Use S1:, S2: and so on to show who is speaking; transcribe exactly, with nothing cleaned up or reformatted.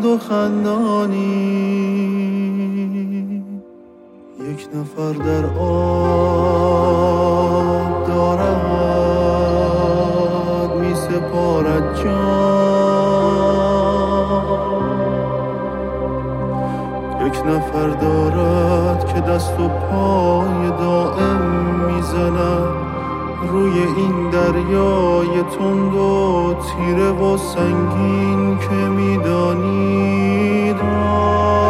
S1: و خندانی. یک نفر در آب دارد می سپارد جان، یک نفر دارد که دست و پای دائم میزند روی این دریای تند و تیره و سنگین که میدانید